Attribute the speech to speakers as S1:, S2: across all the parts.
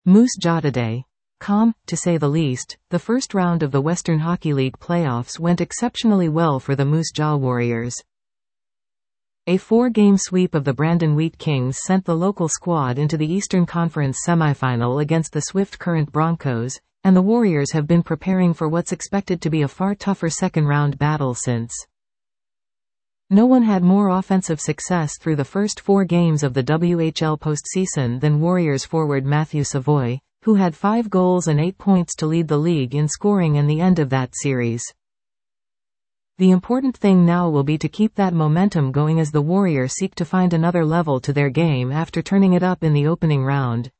S1: Moose Jaw today. Calm, to say the least. The first round of the Western Hockey League playoffs went exceptionally well for the Moose Jaw Warriors. A 4-game sweep of the Brandon Wheat Kings sent the local squad into the Eastern Conference semifinal against the Swift Current Broncos, and the Warriors have been preparing for what's expected to be a far tougher second-round battle since. No one had more offensive success through the first 4 games of the WHL postseason than Warriors forward Matthew Savoie, who had 5 goals and 8 points to lead the league in scoring in the end of that series. The important thing now will be to keep that momentum going as the Warriors seek to find another level to their game after turning it up in the opening round.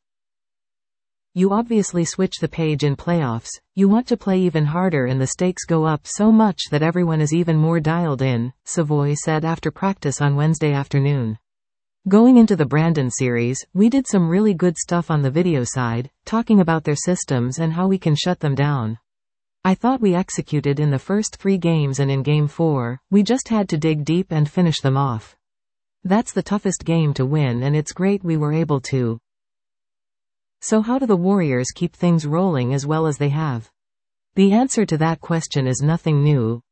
S1: You obviously switch the page in playoffs, you want to play even harder and the stakes go up so much that everyone is even more dialed in, Savoie said after practice on Wednesday afternoon. Going into the Brandon series, we did some really good stuff on the video side, talking about their systems and how we can shut them down. I thought we executed in the first 3 games and in Game 4, we just had to dig deep and finish them off. That's the toughest game to win and it's great we were able to. So how do the Warriors keep things rolling as well as they have? The answer to that question is nothing new.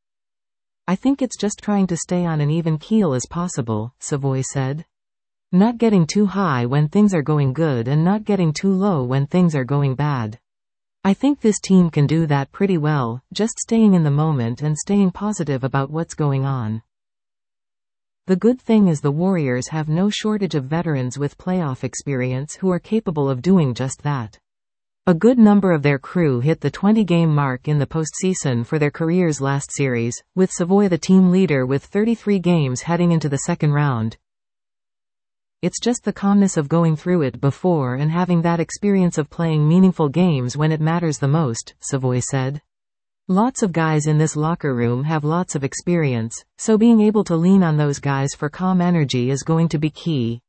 S1: I think it's just trying to stay on an even keel as possible, Savoie said. Not getting too high when things are going good and not getting too low when things are going bad. I think this team can do that pretty well, just staying in the moment and staying positive about what's going on. The good thing is the Warriors have no shortage of veterans with playoff experience who are capable of doing just that. A good number of their crew hit the 20-game mark in the postseason for their careers last series, with Savoie the team leader with 33 games heading into the second round. It's just the calmness of going through it before and having that experience of playing meaningful games when it matters the most, Savoie said. Lots of guys in this locker room have lots of experience, so being able to lean on those guys for calm energy is going to be key.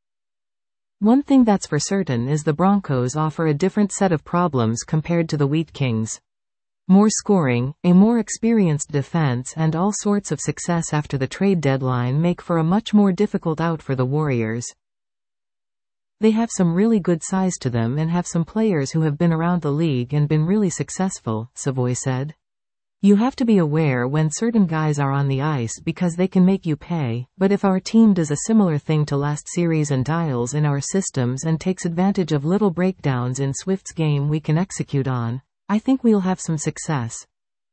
S1: One thing that's for certain is the Broncos offer a different set of problems compared to the Wheat Kings. More scoring, a more experienced defense and all sorts of success after the trade deadline make for a much more difficult out for the Warriors. They have some really good size to them and have some players who have been around the league and been really successful, Savoie said. You have to be aware when certain guys are on the ice because they can make you pay, but if our team does a similar thing to last series and dials in our systems and takes advantage of little breakdowns in Swift's game we can execute on, I think we'll have some success.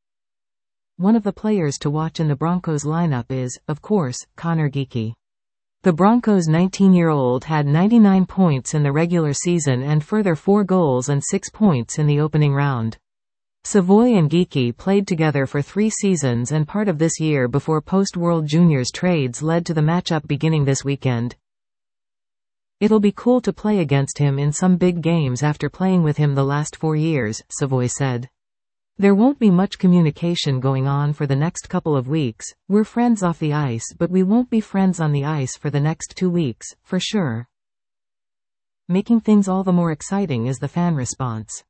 S1: One of the players to watch in the Broncos lineup is, of course, Connor Geekie. The Broncos' 19-year-old had 99 points in the regular season and further 4 goals and 6 points in the opening round. Savoie and Geekie played together for 3 seasons and part of this year before post-World Juniors trades led to the matchup beginning this weekend. It'll be cool to play against him in some big games after playing with him the last 4 years, Savoie said. There won't be much communication going on for the next couple of weeks. We're friends off the ice, but we won't be friends on the ice for the next 2 weeks, for sure. Making things all the more exciting is the fan response.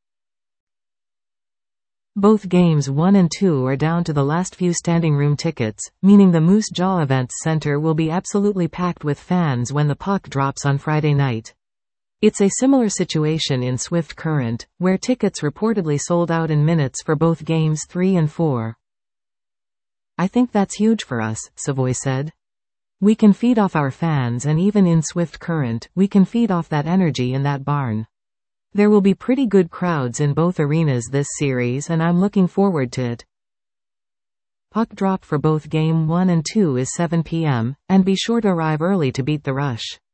S1: Both games 1 and 2 are down to the last few standing room tickets, meaning the Moose Jaw Events Center will be absolutely packed with fans when the puck drops on Friday night. It's a similar situation in Swift Current, where tickets reportedly sold out in minutes for both games 3 and 4. I think that's huge for us, Savoie said. We can feed off our fans and even in Swift Current, we can feed off that energy in that barn. There will be pretty good crowds in both arenas this series and I'm looking forward to it. Puck drop for both Game 1 and 2 is 7 p.m., and be sure to arrive early to beat the rush.